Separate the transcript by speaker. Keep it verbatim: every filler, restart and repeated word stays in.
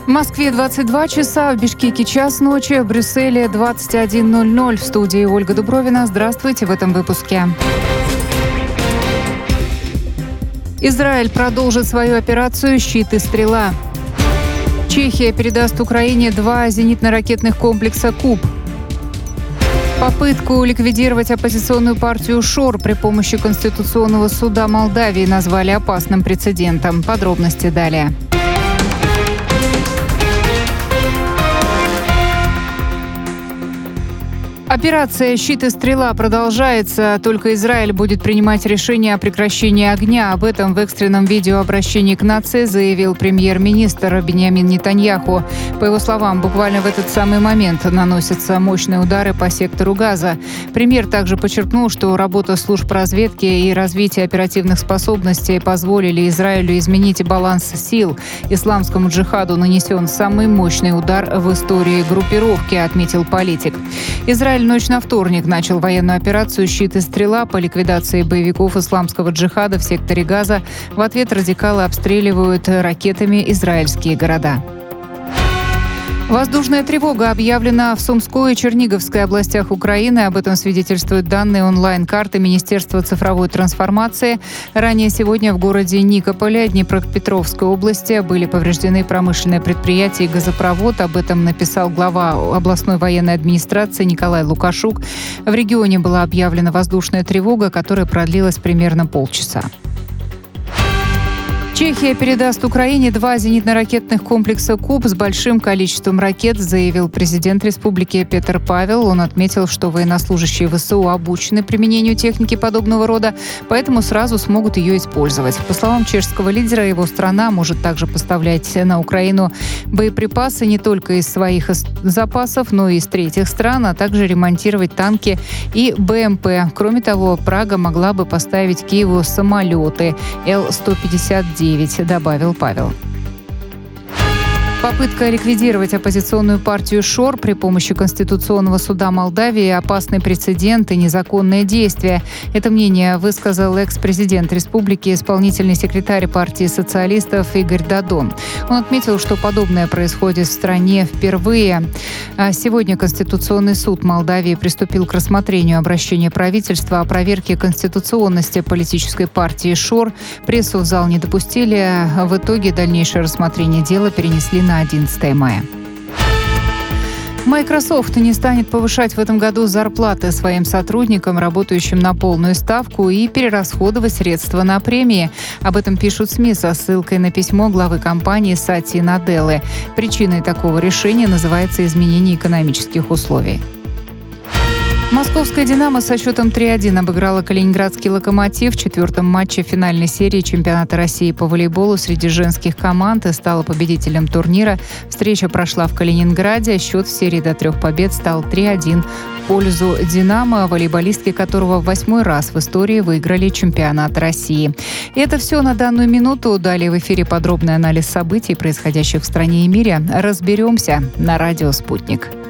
Speaker 1: В Москве двадцать два часа, в Бишкеке час ночи, в Брюсселе двадцать один ноль ноль. В студии Ольга Дубровина. Здравствуйте в этом выпуске. Израиль продолжит свою операцию «Щит и стрела». Чехия передаст Украине два зенитно-ракетных комплекса «Куб». Попытку ликвидировать оппозиционную партию «Шор» при помощи Конституционного суда Молдавии назвали опасным прецедентом. Подробности далее. Операция «Щит и стрела» продолжается, только Израиль будет принимать решение о прекращении огня. Об этом в экстренном видеообращении к нации заявил премьер-министр Биньямин Нетаньяху. По его словам, буквально в этот самый момент наносятся мощные удары по сектору Газа. Премьер также подчеркнул, что работа служб разведки и развитие оперативных способностей позволили Израилю изменить баланс сил. Исламскому джихаду нанесен самый мощный удар в истории группировки, отметил политик. Израиль в ночь на вторник начал военную операцию «Щит и стрела» по ликвидации боевиков исламского джихада в секторе Газа. В ответ радикалы обстреливают ракетами израильские города. Воздушная тревога объявлена в Сумской и Черниговской областях Украины. Об этом свидетельствуют данные онлайн-карты Министерства цифровой трансформации. Ранее сегодня в городе Никополе Днепропетровской области были повреждены промышленные предприятия и газопровод. Об этом написал глава областной военной администрации Николай Лукашук. В регионе была объявлена воздушная тревога, которая продлилась примерно полчаса. Чехия передаст Украине два зенитно-ракетных комплекса «Куб» с большим количеством ракет, заявил президент республики Петр Павел. Он отметил, что военнослужащие ВСУ обучены применению техники подобного рода, поэтому сразу смогут ее использовать. По словам чешского лидера, его страна может также поставлять на Украину боеприпасы не только из своих запасов, но и из третьих стран, а также ремонтировать танки и БМП. Кроме того, Прага могла бы поставить Киеву самолеты Эл сто пятьдесят девять. Добавил Павел. Попытка ликвидировать оппозиционную партию «Шор» при помощи Конституционного суда Молдавии – опасный прецедент и незаконное действие. Это мнение высказал экс-президент республики, исполнительный секретарь партии социалистов Игорь Дадон. Он отметил, что подобное происходит в стране впервые. Сегодня Конституционный суд Молдавии приступил к рассмотрению обращения правительства о проверке конституционности политической партии «Шор». Прессу в зал не допустили. В итоге дальнейшее рассмотрение дела перенесли на одиннадцатое мая. Microsoft не станет повышать в этом году зарплаты своим сотрудникам, работающим на полную ставку, и перерасходовать средства на премии. Об этом пишут СМИ со ссылкой на письмо главы компании Сатьи Наделлы. Причиной такого решения называется изменение экономических условий. Московская «Динамо» со счетом три один обыграла калининградский «Локомотив» в четвертом матче финальной серии чемпионата России по волейболу среди женских команд и стала победителем турнира. Встреча прошла в Калининграде. Счет в серии до трех побед стал три один в пользу «Динамо», волейболистки которого в восьмой раз в истории выиграли чемпионат России. И это все на данную минуту. Далее в эфире подробный анализ событий, происходящих в стране и мире. Разберемся на радио «Спутник».